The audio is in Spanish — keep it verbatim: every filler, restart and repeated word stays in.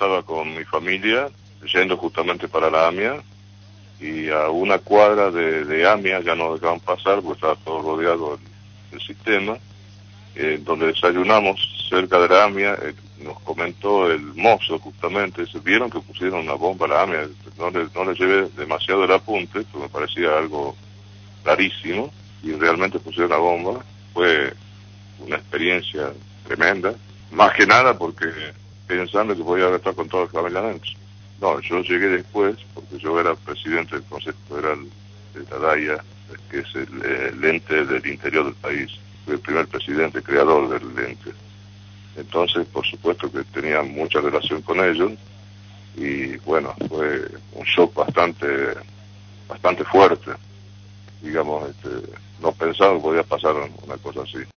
estaba con mi familia, yendo justamente para la AMIA, y a una cuadra de, de AMIA ya no dejaban pasar porque estaba todo rodeado el, el sistema, eh, donde desayunamos cerca de la AMIA. Eh, nos comentó el mozo justamente, se vieron que pusieron una bomba a la AMIA. No le, no le llevé demasiado el apunte, porque me parecía algo rarísimo, y realmente pusieron la bomba. Fue una experiencia tremenda, más que nada porque pensando que podía estar con toda la familia adentro. No, yo llegué después, porque yo era presidente del Consejo Federal de la DAIA, que es el, el ente del interior del país. Fui el primer presidente creador del ente. Entonces, por supuesto que tenía mucha relación con ellos, y bueno, fue un shock bastante, bastante fuerte. Digamos, este, no pensaba que podía pasar una cosa así.